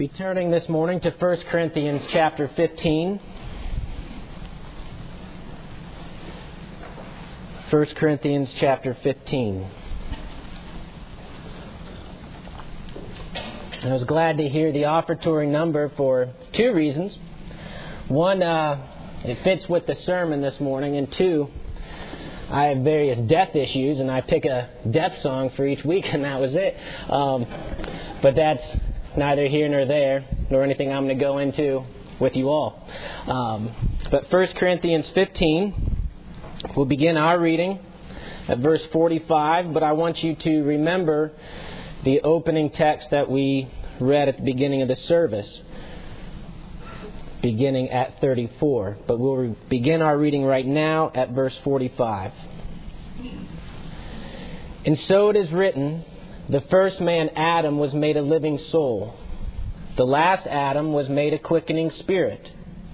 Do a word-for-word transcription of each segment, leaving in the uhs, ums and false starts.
Be turning this morning to First Corinthians chapter fifteen. First Corinthians chapter fifteen. I was glad to hear the offertory number for two reasons. One, uh, it fits with the sermon this morning, and two, I have various death issues, and I pick a death song for each week, and that was it. Um, but that's neither here nor there, nor anything I'm going to go into with you all. Um, but First Corinthians fifteen, we'll begin our reading at verse forty-five, but I want you to remember the opening text that we read at the beginning of the service, beginning at thirty-four. But we'll re- begin our reading right now at verse forty-five. And so it is written, the first man, Adam, was made a living soul. The last Adam was made a quickening spirit.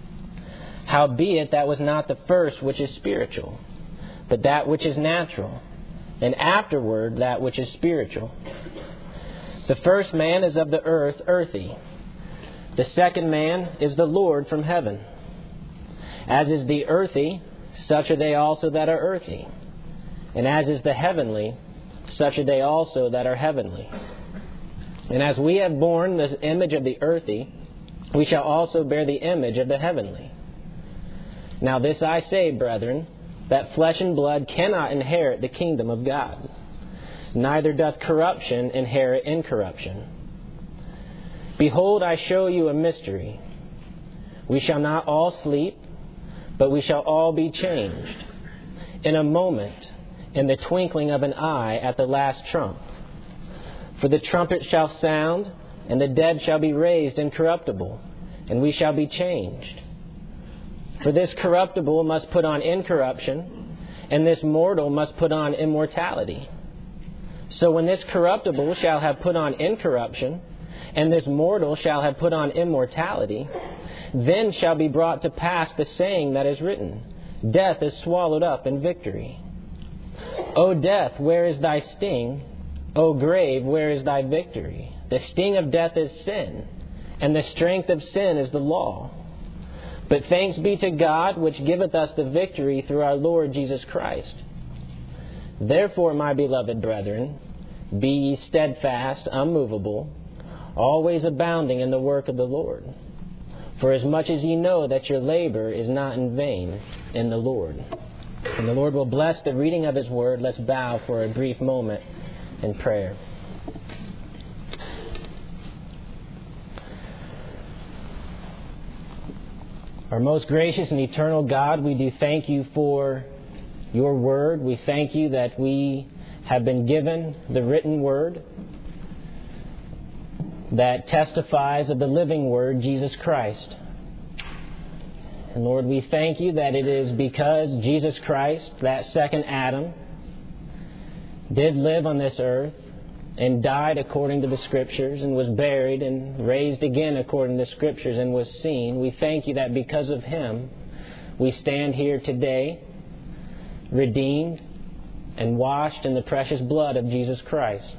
Howbeit, that was not the first which is spiritual, but that which is natural, and afterward that which is spiritual. The first man is of the earth, earthy. The second man is the Lord from heaven. As is the earthy, such are they also that are earthy. And as is the heavenly, such are they also that are heavenly. And as we have borne the image of the earthy, we shall also bear the image of the heavenly. Now this I say, brethren, that flesh and blood cannot inherit the kingdom of God, neither doth corruption inherit incorruption. Behold, I show you a mystery. We shall not all sleep, but we shall all be changed. In a moment, in the twinkling of an eye, at the last trump. For the trumpet shall sound, and the dead shall be raised incorruptible, and we shall be changed. For this corruptible must put on incorruption, and this mortal must put on immortality. So when this corruptible shall have put on incorruption, and this mortal shall have put on immortality, then shall be brought to pass the saying that is written, death is swallowed up in victory. O death, where is thy sting? O grave, where is thy victory? The sting of death is sin, and the strength of sin is the law. But thanks be to God, which giveth us the victory through our Lord Jesus Christ. Therefore, my beloved brethren, be ye steadfast, unmovable, always abounding in the work of the Lord. For as much as ye know that your labor is not in vain in the Lord. And the Lord will bless the reading of His Word. Let's bow for a brief moment in prayer. Our most gracious and eternal God, we do thank you for your Word. We thank you that we have been given the written Word that testifies of the living Word, Jesus Christ. And Lord, we thank you that it is because Jesus Christ, that second Adam, did live on this earth and died according to the Scriptures and was buried and raised again according to the Scriptures and was seen. We thank you that because of Him, we stand here today redeemed and washed in the precious blood of Jesus Christ.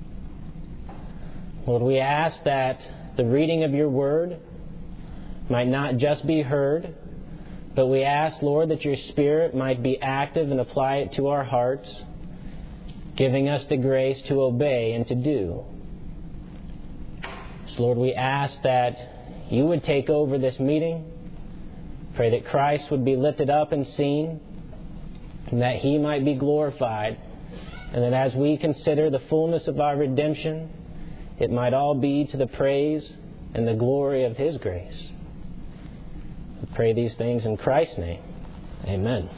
Lord, we ask that the reading of your Word might not just be heard, but we ask, Lord, that your Spirit might be active and apply it to our hearts, giving us the grace to obey and to do. So, Lord, we ask that you would take over this meeting. Pray that Christ would be lifted up and seen, and that He might be glorified, and that as we consider the fullness of our redemption, it might all be to the praise and the glory of His grace. We pray these things in Christ's name. Amen.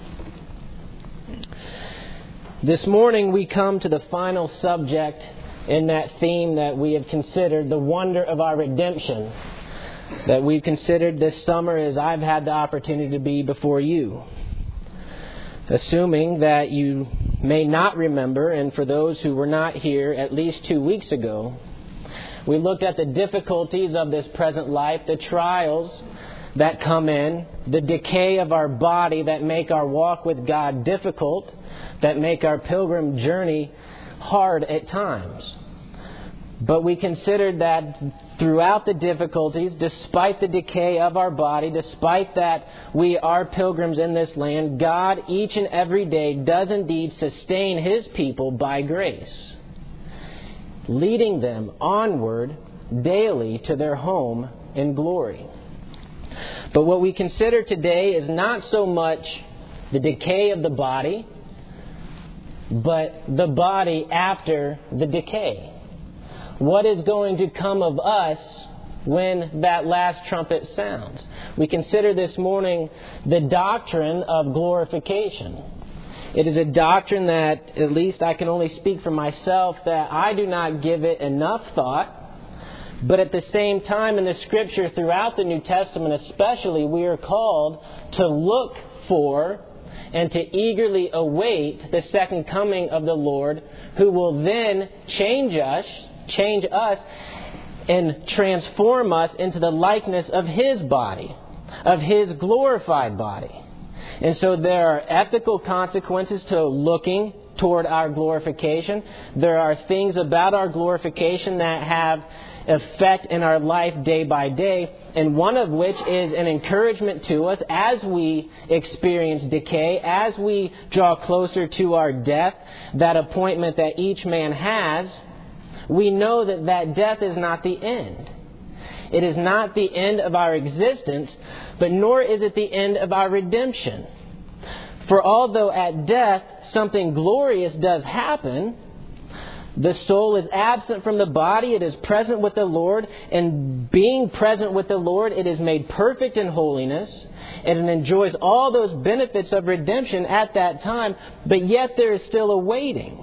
This morning we come to the final subject in that theme that we have considered, the wonder of our redemption, that we've considered this summer as I've had the opportunity to be before you. Assuming that you may not remember, and for those who were not here at least two weeks ago, we looked at the difficulties of this present life, the trials that come in, the decay of our body that make our walk with God difficult, that make our pilgrim journey hard at times. But we considered that throughout the difficulties, despite the decay of our body, despite that we are pilgrims in this land, God each and every day does indeed sustain His people by grace, leading them onward daily to their home in glory. But what we consider today is not so much the decay of the body, but the body after the decay. What is going to come of us when that last trumpet sounds? We consider this morning the doctrine of glorification. It is a doctrine that, at least I can only speak for myself, that I do not give it enough thought. But at the same time, in the Scripture, throughout the New Testament especially, we are called to look for and to eagerly await the second coming of the Lord, who will then change us, change us and transform us into the likeness of His body, of His glorified body. And so there are ethical consequences to looking toward our glorification. There are things about our glorification that have effect in our life day by day, and one of which is an encouragement to us as we experience decay, as we draw closer to our death, that appointment that each man has. We know that that death is not the end. It is not the end of our existence, but nor is it the end of our redemption. For although at death something glorious does happen, the soul is absent from the body, it is present with the Lord, and being present with the Lord, it is made perfect in holiness, and it enjoys all those benefits of redemption at that time, but yet there is still a waiting.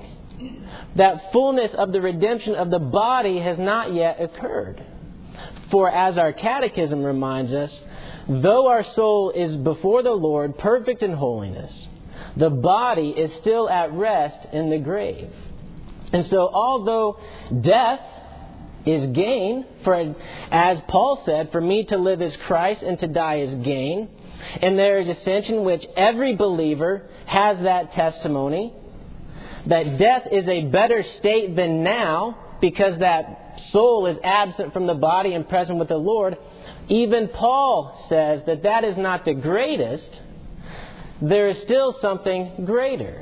That fullness of the redemption of the body has not yet occurred. For as our catechism reminds us, though our soul is before the Lord perfect in holiness, the body is still at rest in the grave. And so although death is gain, for as Paul said, for me to live is Christ and to die is gain, and there is a sense in which every believer has that testimony, that death is a better state than now because that soul is absent from the body and present with the Lord. Even Paul says that that is not the greatest. There is still something greater.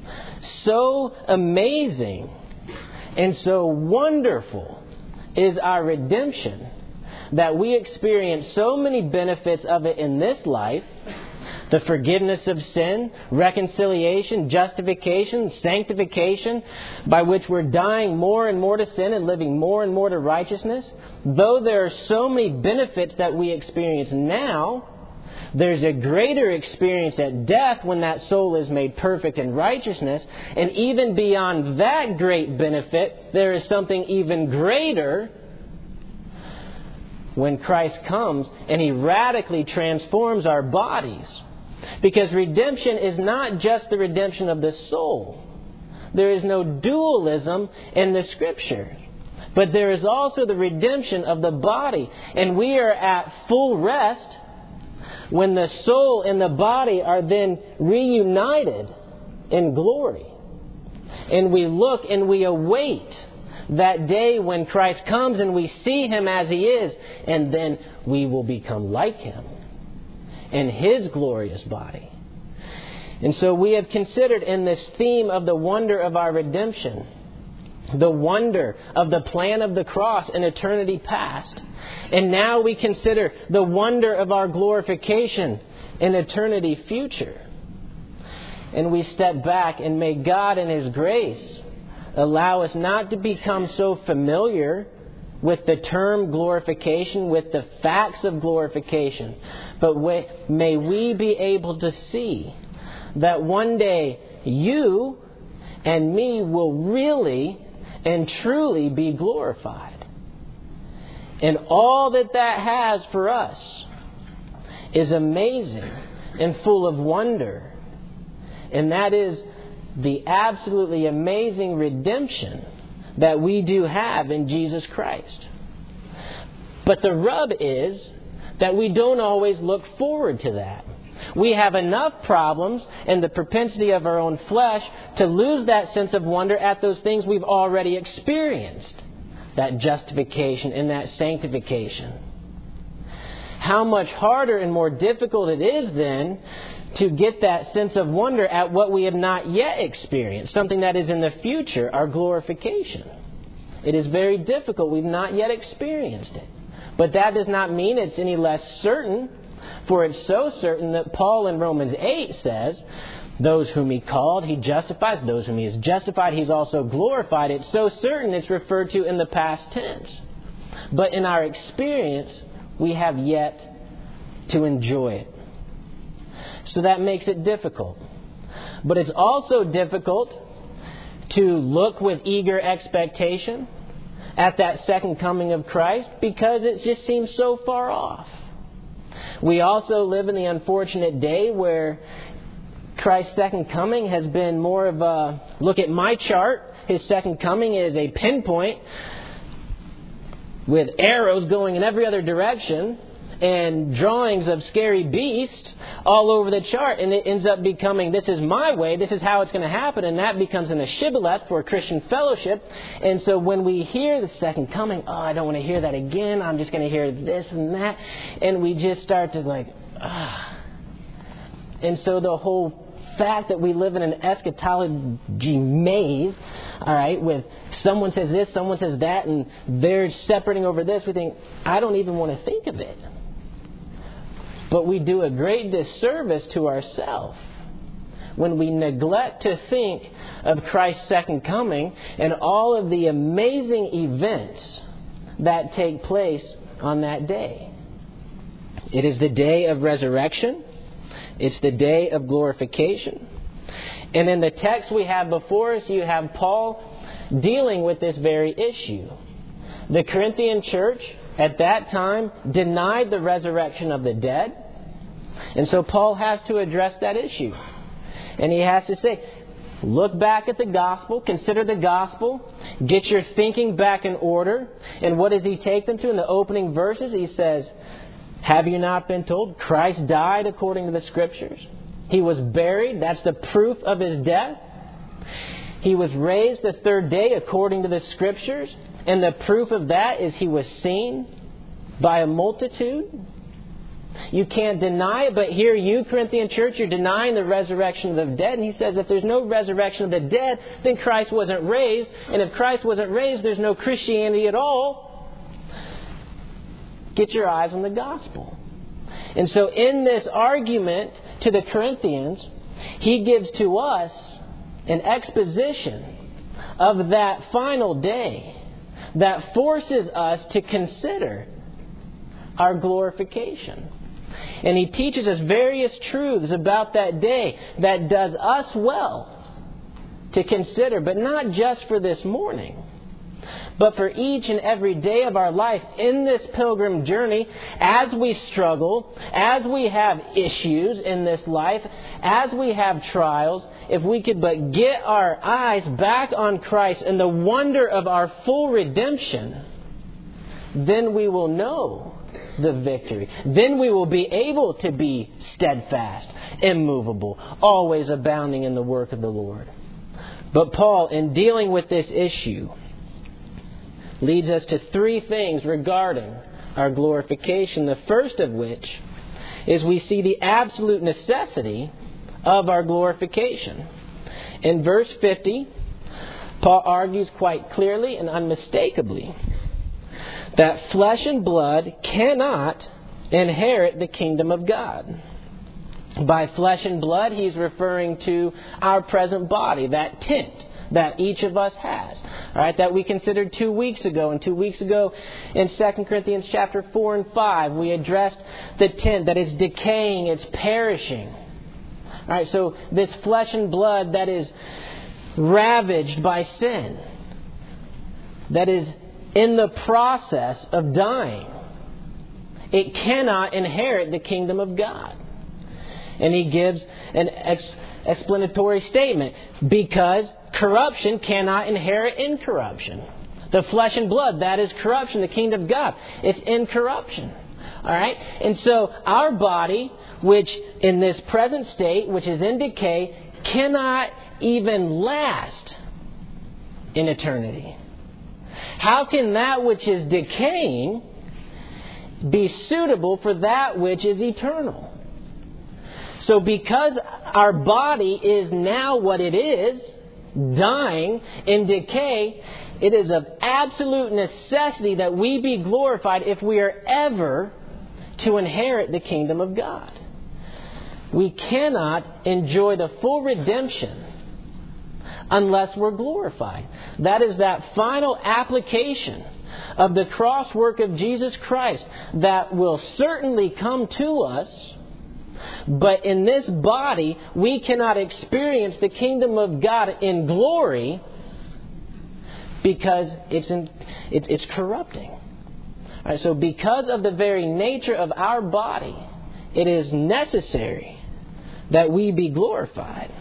So amazing and so wonderful is our redemption that we experience so many benefits of it in this life. The forgiveness of sin, reconciliation, justification, sanctification, by which we're dying more and more to sin and living more and more to righteousness. Though there are so many benefits that we experience now, there's a greater experience at death when that soul is made perfect in righteousness. And even beyond that great benefit, there is something even greater when Christ comes and He radically transforms our bodies. Because redemption is not just the redemption of the soul. There is no dualism in the Scripture. But there is also the redemption of the body. And we are at full rest when the soul and the body are then reunited in glory. And we look and we await that day when Christ comes and we see Him as He is. And then we will become like Him in His glorious body. And so we have considered in this theme of the wonder of our redemption, the wonder of the plan of the cross in eternity past. And now we consider the wonder of our glorification in eternity future. And we step back, and may God in His grace allow us not to become so familiar with the term glorification, with the facts of glorification, but may we be able to see that one day you and me will really and truly be glorified. And all that that has for us is amazing and full of wonder. And that is the absolutely amazing redemption that we do have in Jesus Christ. But the rub is that we don't always look forward to that. We have enough problems and the propensity of our own flesh to lose that sense of wonder at those things we've already experienced. that justification, and that sanctification. How much harder and more difficult it is then to get that sense of wonder at what we have not yet experienced, something that is in the future, our glorification. It is very difficult. We've not yet experienced it. But that does not mean it's any less certain, for it's so certain that Paul in Romans eight says, those whom He called, He justifies. Those whom He has justified, He's also glorified. It's so certain it's referred to in the past tense. But in our experience, we have yet to enjoy it. So that makes it difficult. But it's also difficult to look with eager expectation at that second coming of Christ because it just seems so far off. We also live in the unfortunate day where Christ's second coming has been more of a, look at my chart, His second coming is a pinpoint with arrows going in every other direction and drawings of scary beasts all over the chart. And it ends up becoming, this is my way, this is how it's going to happen. And that becomes an shibboleth for Christian fellowship. And so when we hear the second coming, oh, I don't want to hear that again. I'm just going to hear this and that. And we just start to like, ah. And so the whole fact that we live in an eschatology maze, all right, with someone says this, someone says that, and they're separating over this, we think, I don't even want to think of it. But we do a great disservice to ourselves when we neglect to think of Christ's second coming and all of the amazing events that take place on that day. It is the day of resurrection. It's the day of glorification. And in the text we have before us, you have Paul dealing with this very issue. The Corinthian church at that time denied the resurrection of the dead. And so Paul has to address that issue. And he has to say, look back at the gospel, consider the gospel, get your thinking back in order. And what does he take them to in the opening verses? He says, have you not been told Christ died according to the Scriptures? He was buried. That's the proof of His death. He was raised the third day according to the Scriptures. And the proof of that is He was seen by a multitude. You can't deny it, but here you, Corinthian church, you're denying the resurrection of the dead. And he says if there's no resurrection of the dead, then Christ wasn't raised. And if Christ wasn't raised, there's no Christianity at all. Get your eyes on the gospel. And so in this argument to the Corinthians, he gives to us an exposition of that final day that forces us to consider our glorification. And he teaches us various truths about that day that does us well to consider, but not just for this morning, but for each and every day of our life in this pilgrim journey, as we struggle, as we have issues in this life, as we have trials, if we could but get our eyes back on Christ and the wonder of our full redemption, then we will know the victory. Then we will be able to be steadfast, immovable, always abounding in the work of the Lord. But Paul, in dealing with this issue, leads us to three things regarding our glorification. The first of which is we see the absolute necessity of our glorification. In verse fifty, Paul argues quite clearly and unmistakably that flesh and blood cannot inherit the kingdom of God. By flesh and blood, he's referring to our present body, that tent that each of us has. All right, that we considered two weeks ago. And two weeks ago in Second Corinthians chapter four and five, we addressed the tent that is decaying, it's perishing. All right, so this flesh and blood that is ravaged by sin, that is in the process of dying, it cannot inherit the kingdom of God. And he gives an ex- explanatory statement. Because corruption cannot inherit incorruption. The flesh and blood, that is corruption. The kingdom of God, it's incorruption. All right? And so our body, which in this present state, which is in decay, cannot even last in eternity. How can that which is decaying be suitable for that which is eternal? So because our body is now what it is, dying in decay, it is of absolute necessity that we be glorified if we are ever to inherit the kingdom of God. We cannot enjoy the full redemption unless we're glorified. That is that final application of the cross work of Jesus Christ that will certainly come to us. But in this body, we cannot experience the kingdom of God in glory because it's in, it, it's corrupting. All right, so because of the very nature of our body, it is necessary that we be glorified.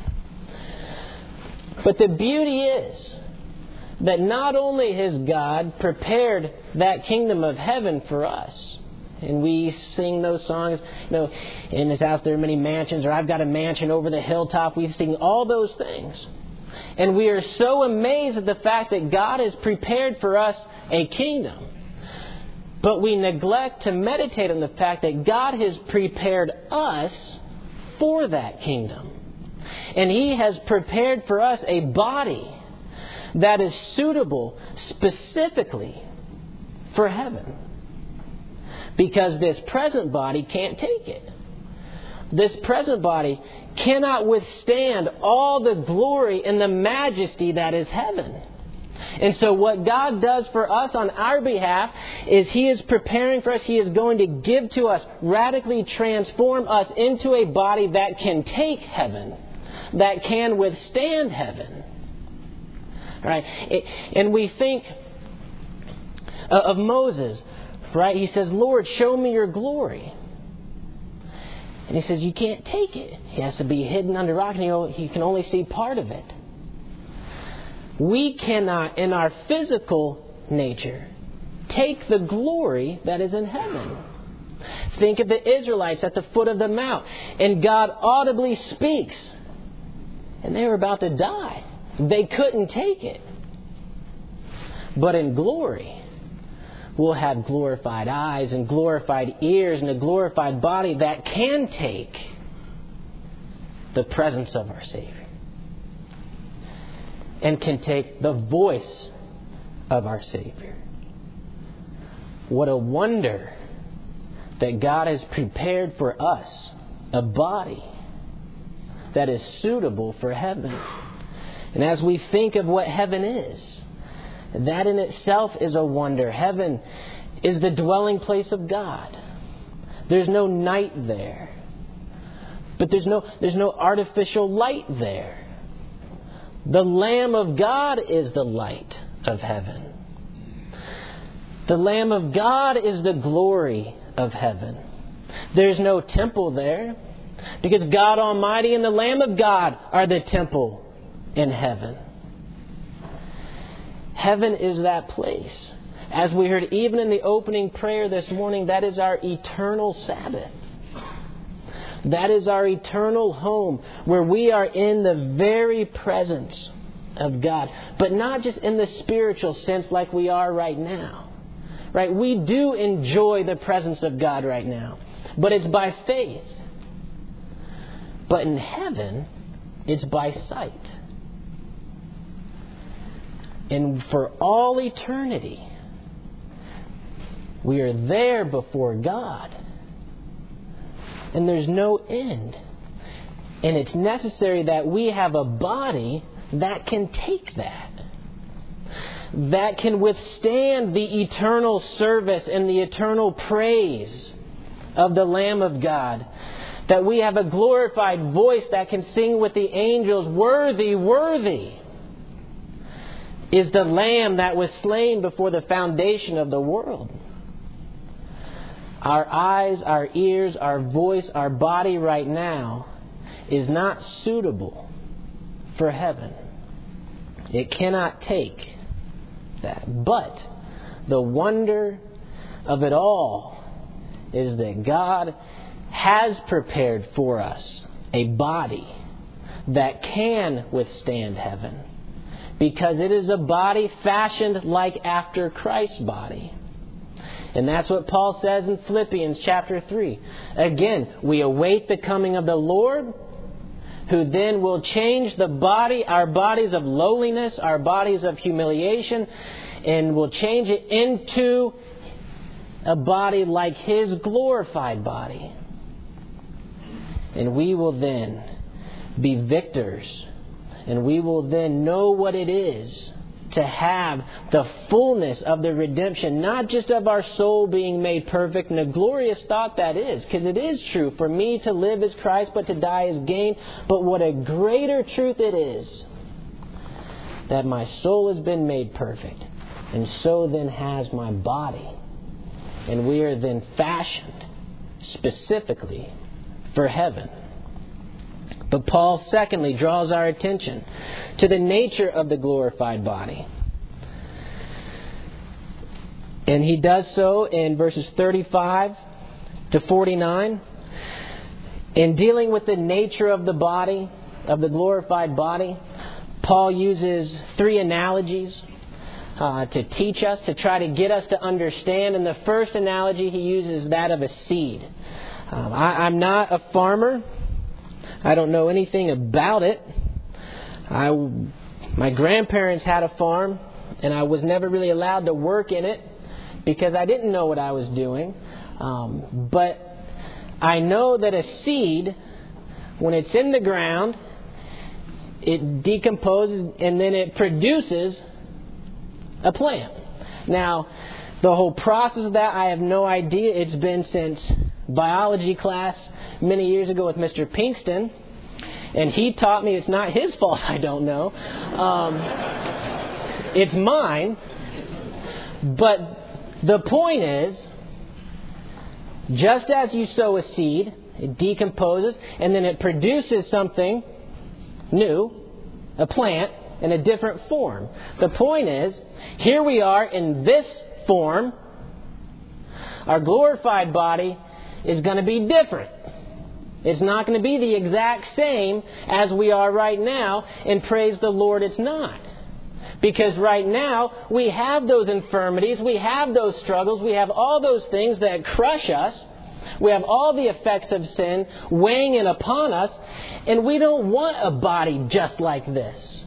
But the beauty is that not only has God prepared that kingdom of heaven for us, and we sing those songs, you know, in His house there are many mansions, or I've got a mansion over the hilltop. We sing all those things. And we are so amazed at the fact that God has prepared for us a kingdom. But we neglect to meditate on the fact that God has prepared us for that kingdom. And He has prepared for us a body that is suitable specifically for heaven. Because this present body can't take it. This present body cannot withstand all the glory and the majesty that is heaven. And so what God does for us on our behalf is He is preparing for us. He is going to give to us, radically transform us into a body that can take heaven, that can withstand heaven. All right? And we think of Moses, right? He says, Lord, show me your glory. And He says, you can't take it. He has to be hidden under rock, and he can only see part of it. We cannot, in our physical nature, take the glory that is in heaven. Think of the Israelites at the foot of the mount, and God audibly speaks, and they were about to die. They couldn't take it. But in glory, we'll have glorified eyes and glorified ears and a glorified body that can take the presence of our Savior. And can take the voice of our Savior. What a wonder that God has prepared for us a body that is suitable for heaven. And as we think of what heaven is, that in itself is a wonder. Heaven is the dwelling place of God. There's no night there. But there's no, there's no artificial light there. The Lamb of God is the light of heaven. The Lamb of God is the glory of heaven. There's no temple there, because God Almighty and the Lamb of God are the temple in heaven. Heaven is that place. As we heard even in the opening prayer this morning, that is our eternal Sabbath. That is our eternal home, where we are in the very presence of God. But not just in the spiritual sense like we are right now. Right? We do enjoy the presence of God right now. But it's by faith. But in heaven, it's by sight. And for all eternity, we are there before God. And there's no end. And it's necessary that we have a body that can take that. That can withstand the eternal service and the eternal praise of the Lamb of God. That we have a glorified voice that can sing with the angels, worthy, worthy is the Lamb that was slain before the foundation of the world. Our eyes, our ears, our voice, our body right now is not suitable for heaven. It cannot take that. But the wonder of it all is that God has prepared for us a body that can withstand heaven, because it is a body fashioned like after Christ's body. And that's what Paul says in Philippians chapter three. Again, we await the coming of the Lord, who then will change the body, our bodies of lowliness, our bodies of humiliation, and will change it into a body like His glorified body. And we will then be victors. And we will then know what it is to have the fullness of the redemption, not just of our soul being made perfect, and a glorious thought that is, because it is true. For me to live is Christ, but to die is gain. But what a greater truth it is that my soul has been made perfect, and so then has my body. And we are then fashioned specifically for heaven. But Paul, secondly, draws our attention to the nature of the glorified body. And he does so in verses thirty-five to forty-nine. In dealing with the nature of the body, of the glorified body, Paul uses three analogies uh, to teach us, to try to get us to understand. And the first analogy he uses is that of a seed. Um, I, I'm not a farmer. I don't know anything about it. I, my grandparents had a farm, and I was never really allowed to work in it because I didn't know what I was doing. Um, but I know that a seed, when it's in the ground, it decomposes and then it produces a plant. Now, the whole process of that, I have no idea. It's been since biology class many years ago with Mister Pinkston, and he taught me it's not his fault I don't know. Um, it's mine. But the point is, just as you sow a seed, it decomposes, and then it produces something new, a plant, in a different form. The point is, here we are in this form. Our glorified body is going to be different. It's not going to be the exact same as we are right now, and praise the Lord it's not. Because right now, we have those infirmities, we have those struggles, we have all those things that crush us. We have all the effects of sin weighing in upon us, and we don't want a body just like this.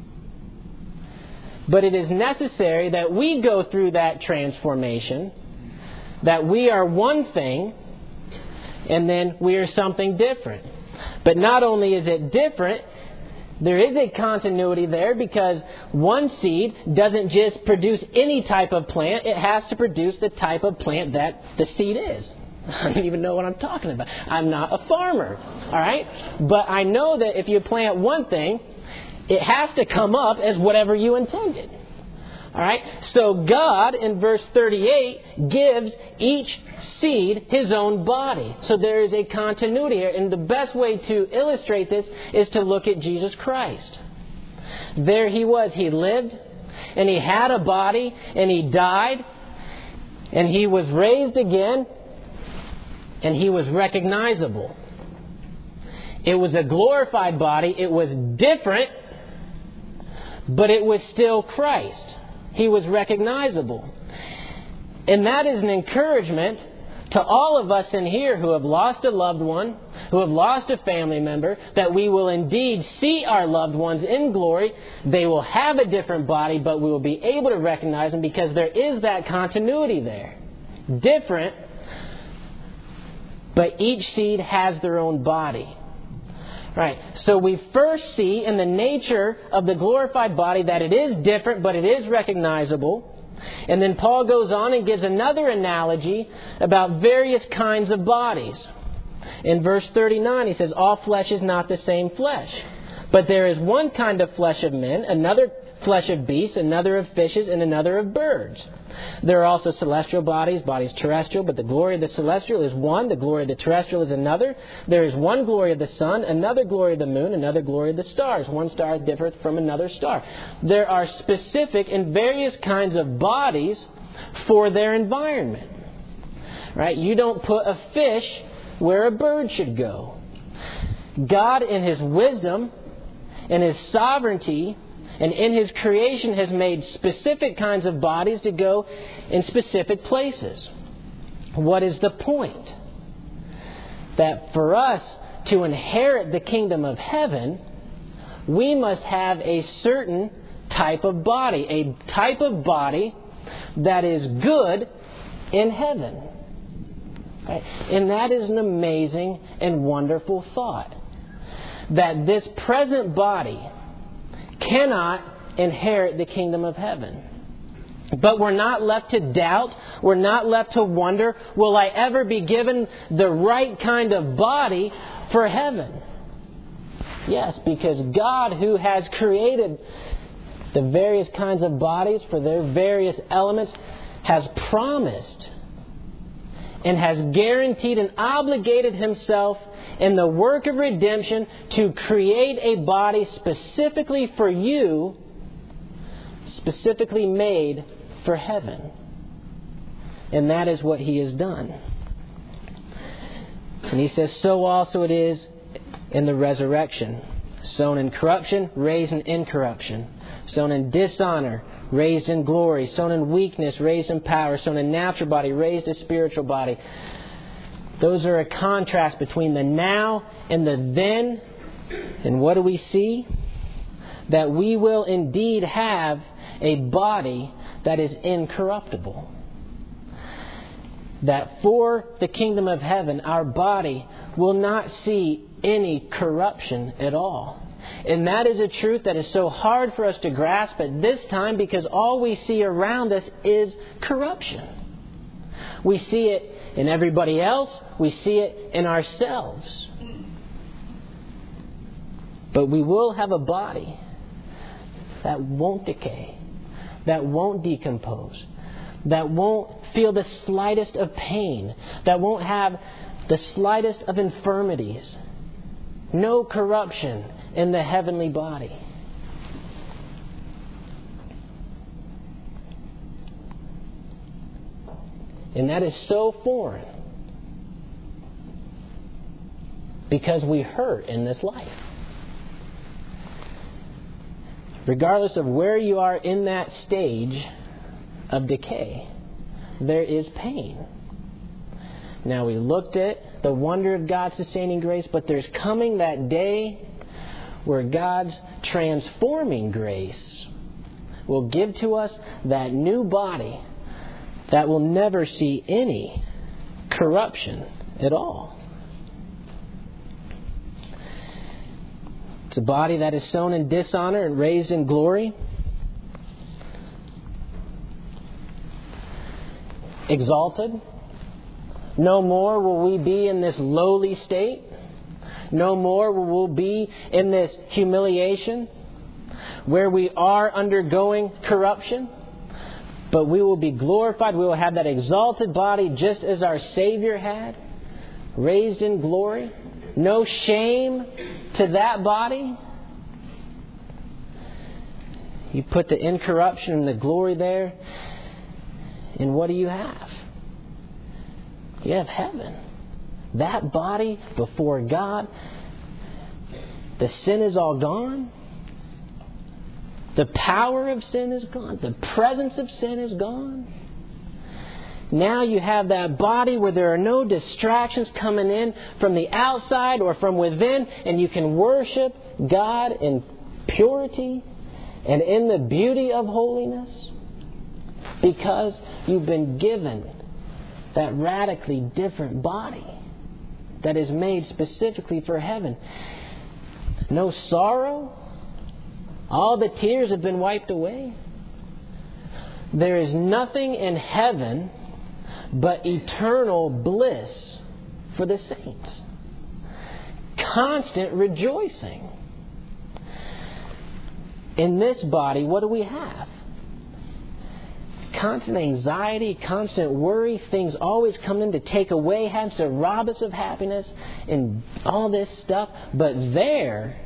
But it is necessary that we go through that transformation, that we are one thing, and then we are something different. But not only is it different, there is a continuity there, because one seed doesn't just produce any type of plant. It has to produce the type of plant that the seed is. I don't even know what I'm talking about. I'm not a farmer. All right? But I know that if you plant one thing, it has to come up as whatever you intended. All right? So God, in verse thirty-eight, gives each seed his own body. So there is a continuity here. And the best way to illustrate this is to look at Jesus Christ. There he was. He lived, and he had a body, and he died, and he was raised again, and he was recognizable. It was a glorified body. It was different, but it was still Christ. He was recognizable. And that is an encouragement to all of us in here who have lost a loved one, who have lost a family member, that we will indeed see our loved ones in glory. They will have a different body, but we will be able to recognize them because there is that continuity there. Different, but each seed has their own body. Right. So we first see in the nature of the glorified body that it is different, but it is recognizable. And then Paul goes on and gives another analogy about various kinds of bodies. In verse thirty-nine, he says, all flesh is not the same flesh, but there is one kind of flesh of men, another flesh of beasts, another of fishes, and another of birds. There are also celestial bodies, bodies terrestrial, but the glory of the celestial is one, the glory of the terrestrial is another. There is one glory of the sun, another glory of the moon, another glory of the stars. One star differeth from another star. There are specific and various kinds of bodies for their environment. Right? You don't put a fish where a bird should go. God, in His wisdom and His sovereignty, and in His creation has made specific kinds of bodies to go in specific places. What is the point? That for us to inherit the kingdom of heaven, we must have a certain type of body, a type of body that is good in heaven. Okay? And that is an amazing and wonderful thought. That this present body cannot inherit the kingdom of heaven. But we're not left to doubt. We're not left to wonder, will I ever be given the right kind of body for heaven? Yes, because God, who has created the various kinds of bodies for their various elements, has promised and has guaranteed and obligated Himself in the work of redemption to create a body specifically for you, specifically made for heaven. And that is what He has done. And He says, so also it is in the resurrection. Sown in corruption, raised in incorruption. Sown in dishonor, raised in glory. Sown in weakness, raised in power. Sown in natural body, raised a spiritual body. Those are a contrast between the now and the then. And what do we see? That we will indeed have a body that is incorruptible. That for the kingdom of heaven, our body will not see any corruption at all. And that is a truth that is so hard for us to grasp at this time, because all we see around us is corruption. We see it in everybody else. We see it in ourselves. But we will have a body that won't decay, that won't decompose, that won't feel the slightest of pain, that won't have the slightest of infirmities. No corruption in the heavenly body. And that is so foreign because we hurt in this life. Regardless of where you are in that stage of decay, there is pain. Now, we looked at the wonder of God's sustaining grace, but there's coming that day where God's transforming grace will give to us that new body that will never see any corruption at all. It's a body that is sown in dishonor and raised in glory. Exalted. No more will we be in this lowly state. No more will we be in this humiliation where we are undergoing corruption. But we will be glorified. We will have that exalted body just as our Savior had, raised in glory. No shame to that body. You put the incorruption and the glory there, and what do you have? You have heaven. That body before God, the sin is all gone. The power of sin is gone. The presence of sin is gone. Now you have that body where there are no distractions coming in from the outside or from within, and you can worship God in purity and in the beauty of holiness because you've been given that radically different body that is made specifically for heaven. No sorrow. All the tears have been wiped away. There is nothing in heaven but eternal bliss for the saints. Constant rejoicing. In this body, what do we have? Constant anxiety, constant worry, things always come in to take away, have to rob us of happiness and all this stuff. But there,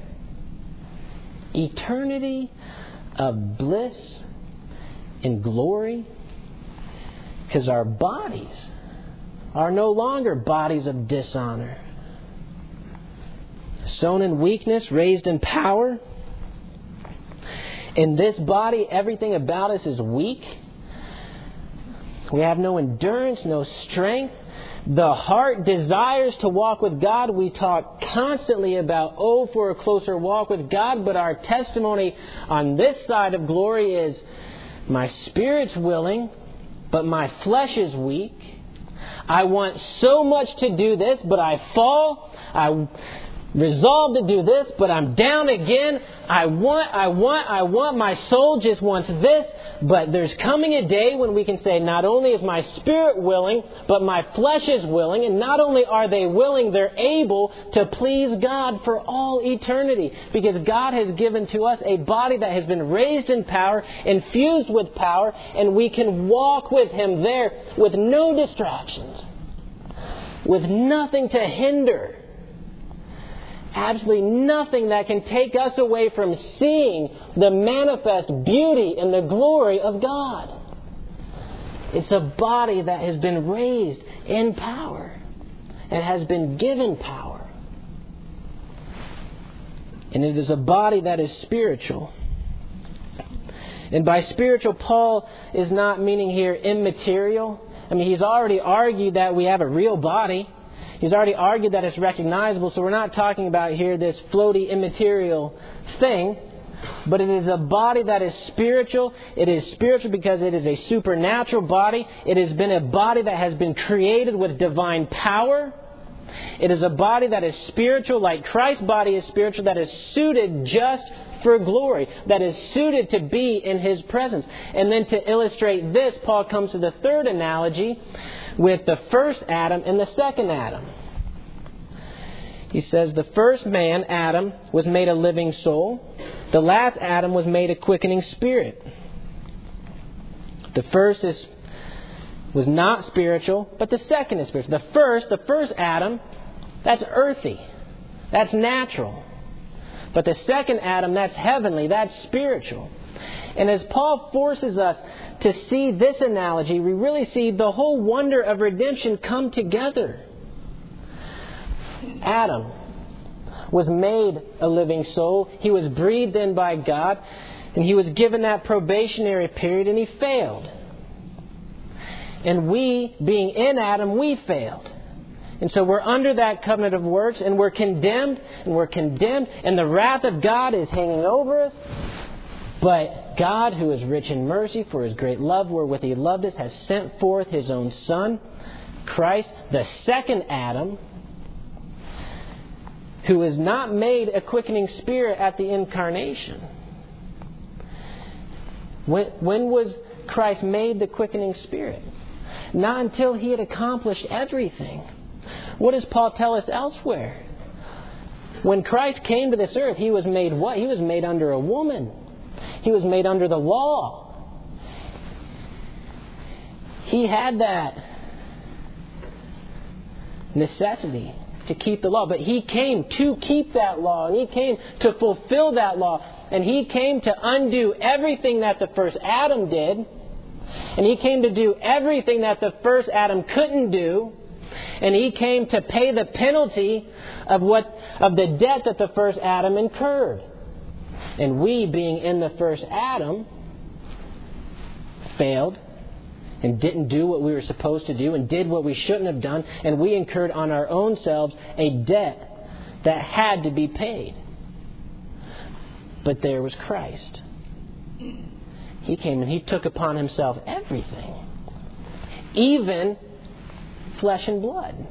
eternity of bliss and glory, because our bodies are no longer bodies of dishonor. Sown in weakness, raised in power. In this body, everything about us is weak. We have no endurance, no strength. The heart desires to walk with God. We talk constantly about, oh, for a closer walk with God. But our testimony on this side of glory is, my spirit's willing, but my flesh is weak. I want so much to do this, but I fall. I resolve to do this, but I'm down again. I want, I want, I want. My soul just wants this. But there's coming a day when we can say, not only is my spirit willing, but my flesh is willing. And not only are they willing, they're able to please God for all eternity. Because God has given to us a body that has been raised in power, infused with power, and we can walk with Him there with no distractions, with nothing to hinder. Absolutely nothing that can take us away from seeing the manifest beauty and the glory of God. It's a body that has been raised in power and has been given power. And it is a body that is spiritual. And by spiritual, Paul is not meaning here immaterial. I mean, he's already argued that we have a real body. He's already argued that it's recognizable, so we're not talking about here this floaty, immaterial thing. But it is a body that is spiritual. It is spiritual because it is a supernatural body. It has been a body that has been created with divine power. It is a body that is spiritual, like Christ's body is spiritual, that is suited just for glory, that is suited to be in His presence. And then to illustrate this, Paul comes to the third analogy with the first Adam and the second Adam. He says the first man, Adam, was made a living soul. The last Adam was made a quickening spirit. The first is was not spiritual, but the second is spiritual. The first, the first Adam, that's earthy. That's natural. But the second Adam, that's heavenly. That's spiritual. And as Paul forces us to see this analogy, we really see the whole wonder of redemption come together. Adam was made a living soul. He was breathed in by God. And he was given that probationary period and he failed. And we, being in Adam, we failed. And so we're under that covenant of works and we're condemned and we're condemned and the wrath of God is hanging over us. But God, who is rich in mercy for His great love wherewith He loved us, has sent forth His own Son, Christ, the second Adam, who is not made a quickening spirit at the incarnation. When, when was Christ made the quickening spirit? Not until He had accomplished everything. What does Paul tell us elsewhere? When Christ came to this earth, He was made what? He was made under a woman. He was made under the law. He had that necessity to keep the law. But He came to keep that law. And He came to fulfill that law. And He came to undo everything that the first Adam did. And He came to do everything that the first Adam couldn't do. And He came to pay the penalty of what of the debt that the first Adam incurred. And we, being in the first Adam, failed and didn't do what we were supposed to do and did what we shouldn't have done. And we incurred on our own selves a debt that had to be paid. But there was Christ. He came and He took upon Himself everything. Even flesh and blood.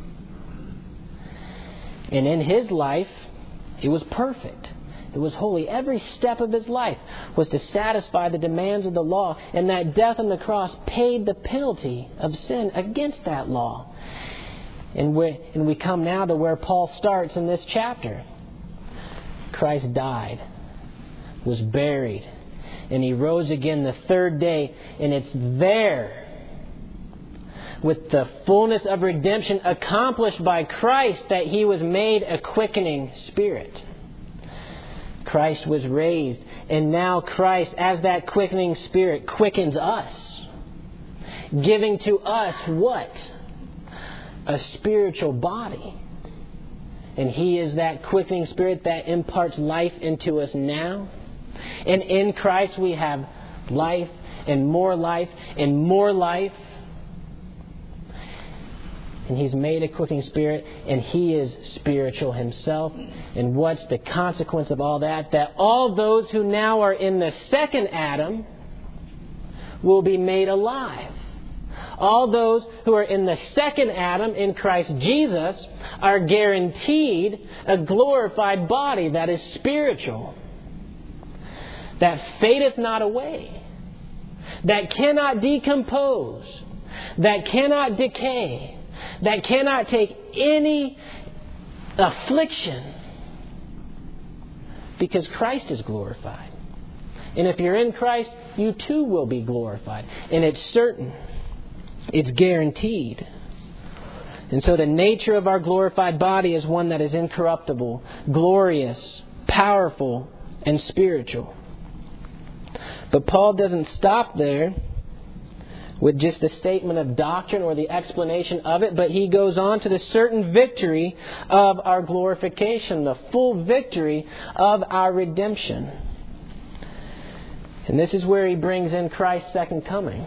And in His life, it was perfect. It was holy. Every step of His life was to satisfy the demands of the law. And that death on the cross paid the penalty of sin against that law. And we, and we come now to where Paul starts in this chapter. Christ died, was buried, and He rose again the third day. And it's there, with the fullness of redemption accomplished by Christ, that He was made a quickening spirit. Christ was raised, and now Christ, as that quickening spirit, quickens us, giving to us what? A spiritual body. And He is that quickening spirit that imparts life into us now. And in Christ we have life and more life and more life. And He's made a quickening spirit, and He is spiritual Himself. And what's the consequence of all that? That all those who now are in the second Adam will be made alive. All those who are in the second Adam, in Christ Jesus, are guaranteed a glorified body that is spiritual, that fadeth not away, that cannot decompose, that cannot decay, that cannot take any affliction, because Christ is glorified. And if you're in Christ, you too will be glorified. And it's certain. It's guaranteed. And so the nature of our glorified body is one that is incorruptible, glorious, powerful, and spiritual. But Paul doesn't stop there with just the statement of doctrine or the explanation of it, but he goes on to the certain victory of our glorification, the full victory of our redemption. And this is where he brings in Christ's second coming.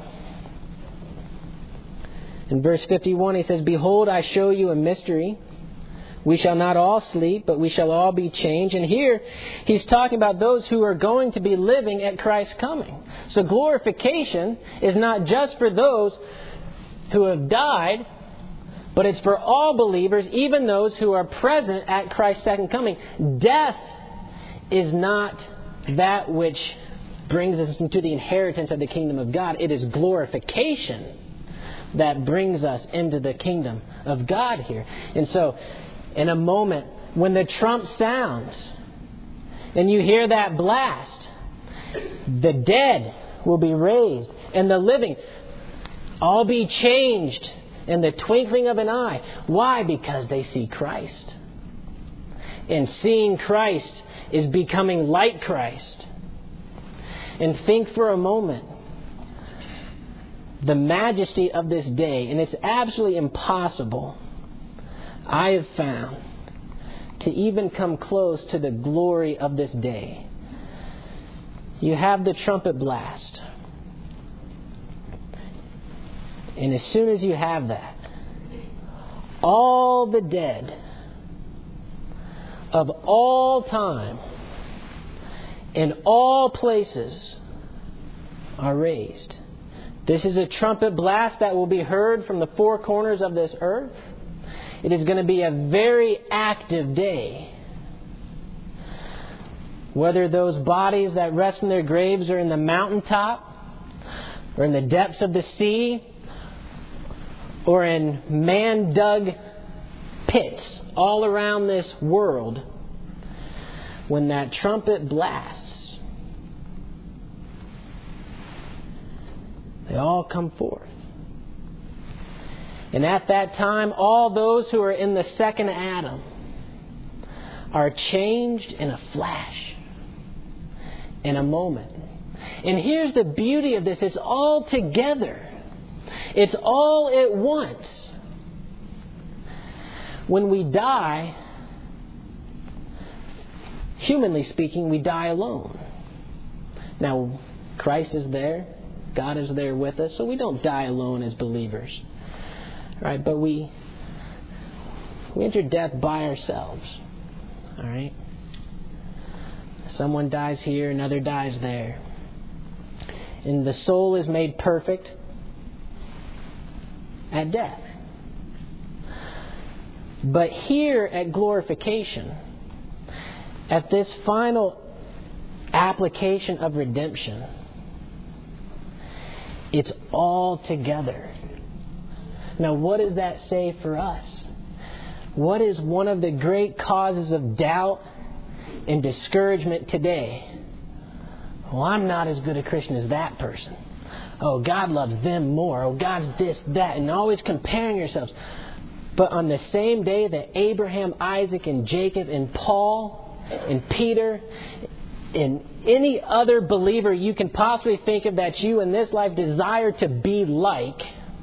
In verse fifty-one, he says, "Behold, I show you a mystery. We shall not all sleep, but we shall all be changed." And here, he's talking about those who are going to be living at Christ's coming. So glorification is not just for those who have died, but it's for all believers, even those who are present at Christ's second coming. Death is not that which brings us into the inheritance of the kingdom of God. It is glorification that brings us into the kingdom of God here. And so, in a moment, when the trump sounds and you hear that blast, the dead will be raised and the living all be changed in the twinkling of an eye. Why? Because they see Christ. And seeing Christ is becoming like Christ. And think for a moment the majesty of this day. And it's absolutely impossible, I have found, to even come close to the glory of this day. You have the trumpet blast. And as soon as you have that, all the dead of all time in all places are raised. This is a trumpet blast that will be heard from the four corners of this earth. It is going to be a very active day. Whether those bodies that rest in their graves are in the mountaintop, or in the depths of the sea, or in man-dug pits all around this world, when that trumpet blasts, they all come forth. And at that time, all those who are in the second Adam are changed in a flash, in a moment. And here's the beauty of this. It's all together. It's all at once. When we die, humanly speaking, we die alone. Now, Christ is there. God is there with us, so we don't die alone as believers. Right? But we we enter death by ourselves. All right? Someone dies here, another dies there. And the soul is made perfect at death. But here at glorification, at this final application of redemption, it's all together. Now, what does that say for us? What is one of the great causes of doubt and discouragement today? Well, I'm not as good a Christian as that person. Oh, God loves them more. Oh, God's this, that. And always comparing yourselves. But on the same day that Abraham, Isaac, and Jacob, and Paul, and Peter, and any other believer you can possibly think of that you in this life desire to be like,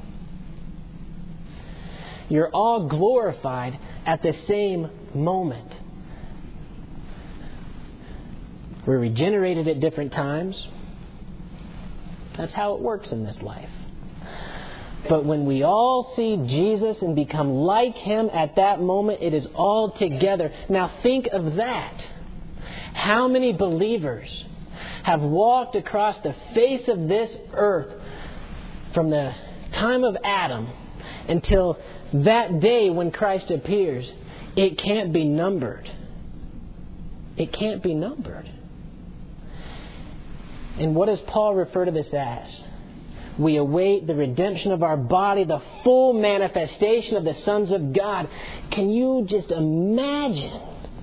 you're all glorified at the same moment. We're regenerated at different times. That's how it works in this life. But when we all see Jesus and become like Him at that moment, it is all together. Now think of that. How many believers have walked across the face of this earth from the time of Adam until that day when Christ appears? It can't be numbered. It can't be numbered. And what does Paul refer to this as? We await the redemption of our body, the full manifestation of the sons of God. Can you just imagine?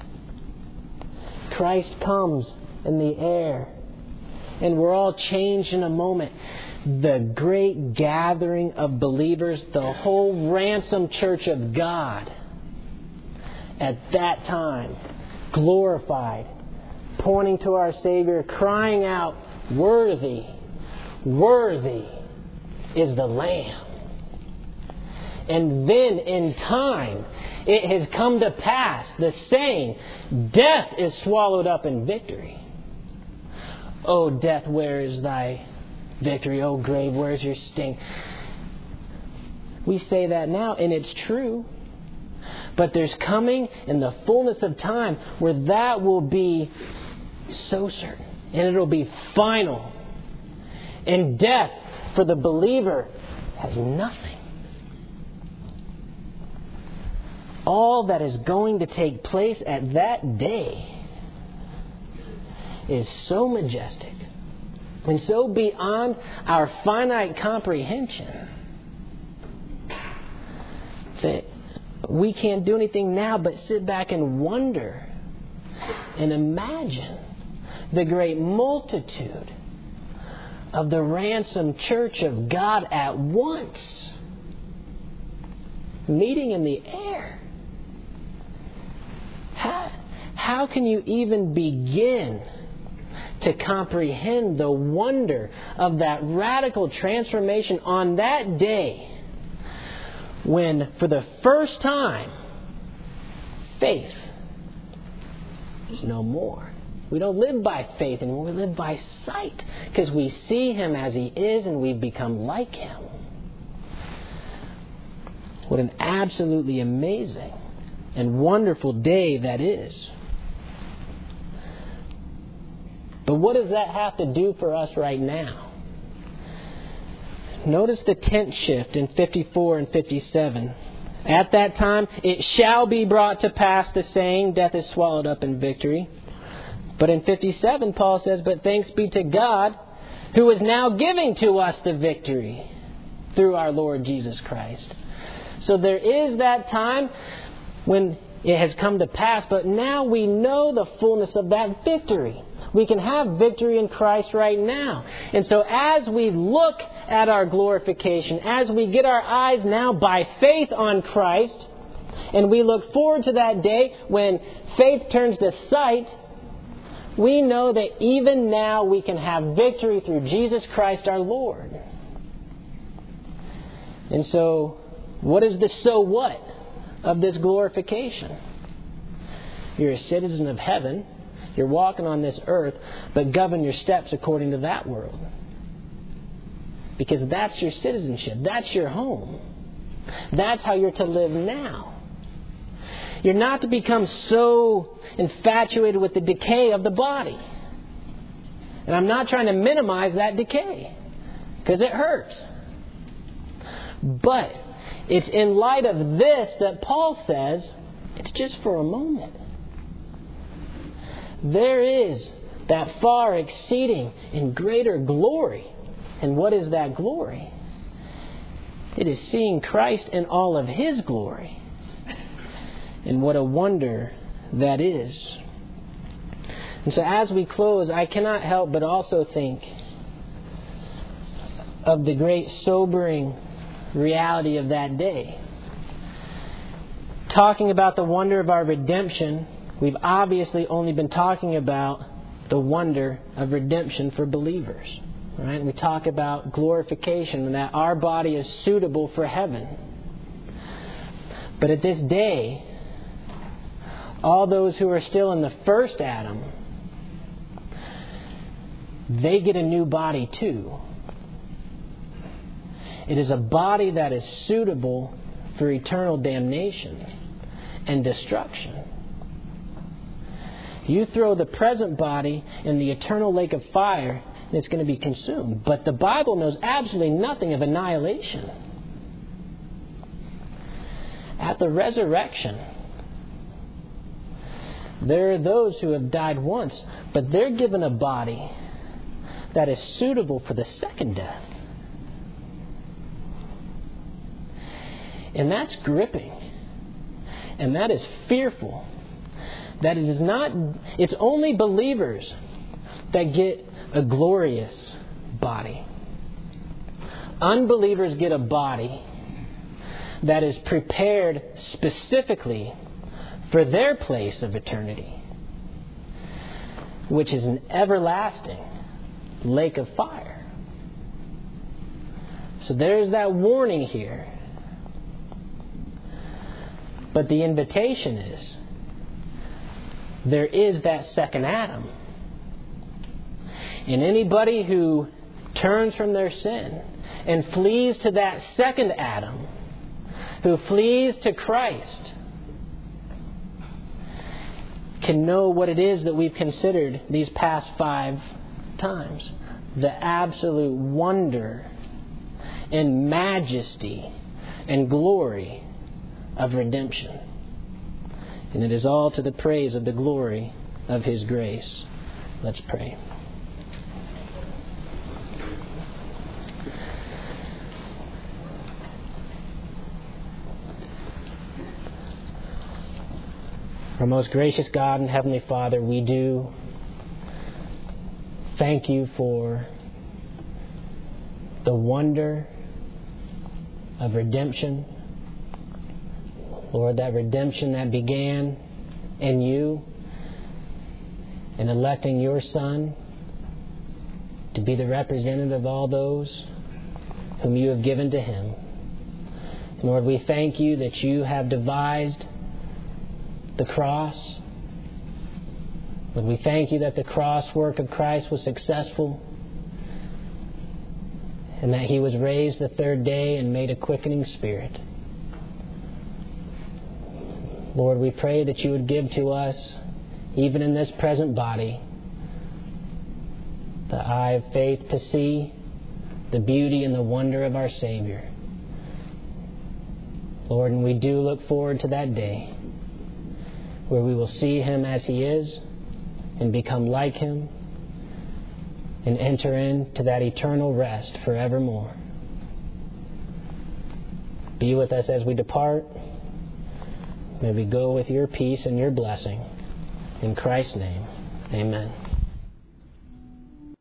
Christ comes in the air, and we're all changed in a moment. The great gathering of believers, the whole ransomed church of God, at that time, glorified, pointing to our Savior, crying out, "Worthy, worthy is the Lamb." And then in time, it has come to pass, the saying, "Death is swallowed up in victory." "O death, where is thy victory? O grave, where is your sting?" We say that now, and it's true. But there's coming in the fullness of time where that will be so certain. And it'll be final. And death for the believer has nothing. All that is going to take place at that day is so majestic and so beyond our finite comprehension that we can't do anything now but sit back and wonder and imagine the great multitude of the ransomed church of God at once meeting in the air. How, how can you even begin to comprehend the wonder of that radical transformation on that day when, for the first time, faith is no more? We don't live by faith anymore. We live by sight because we see Him as He is and we've become like Him. What an absolutely amazing and wonderful day that is. But what does that have to do for us right now? Notice the tense shift in fifty-four and fifty-seven. At that time, it shall be brought to pass the saying, "Death is swallowed up in victory." But in fifty-seven, Paul says, "But thanks be to God, who is now giving to us the victory through our Lord Jesus Christ." So there is that time when it has come to pass, but now we know the fullness of that victory. We can have victory in Christ right now. And so as we look at our glorification, as we get our eyes now by faith on Christ, and we look forward to that day when faith turns to sight, we know that even now we can have victory through Jesus Christ our Lord. And so, what is the so what of this glorification? You're a citizen of heaven. You're walking on this earth, but govern your steps according to that world. Because that's your citizenship. That's your home. That's how you're to live now. You're not to become so infatuated with the decay of the body. And I'm not trying to minimize that decay, because it hurts. But it's in light of this that Paul says it's just for a moment. There is that far exceeding and greater glory. And what is that glory? It is seeing Christ in all of His glory. And what a wonder that is. And so as we close, I cannot help but also think of the great sobering reality of that day. Talking about the wonder of our redemption, we've obviously only been talking about the wonder of redemption for believers. Right? We talk about glorification and that our body is suitable for heaven. But at this day, all those who are still in the first Adam they get a new body too. It is a body that is suitable for eternal damnation and destruction. You throw the present body in the eternal lake of fire, and it's going to be consumed. But the Bible knows absolutely nothing of annihilation. At the resurrection, there are those who have died once, but they're given a body that is suitable for the second death. And that's gripping. And that is fearful. That it is not, it's only believers that get a glorious body. Unbelievers get a body that is prepared specifically for their place of eternity, which is an everlasting lake of fire. So there's that warning here. But the invitation is, there is that second Adam. And anybody who turns from their sin and flees to that second Adam, who flees to Christ, can know what it is that we've considered these past five times. The absolute wonder and majesty and glory of redemption. And it is all to the praise of the glory of His grace. Let's pray. Our most gracious God and Heavenly Father, we do thank You for the wonder of redemption. Lord, that redemption that began in You in electing Your Son to be the representative of all those whom You have given to Him. And Lord, we thank You that You have devised the cross. Lord, we thank You that the cross work of Christ was successful and that He was raised the third day and made a quickening spirit. Lord, we pray that You would give to us, even in this present body, the eye of faith to see the beauty and the wonder of our Savior. Lord, and we do look forward to that day where we will see Him as He is and become like Him and enter into that eternal rest forevermore. Be with us as we depart. May we go with Your peace and Your blessing. In Christ's name, amen.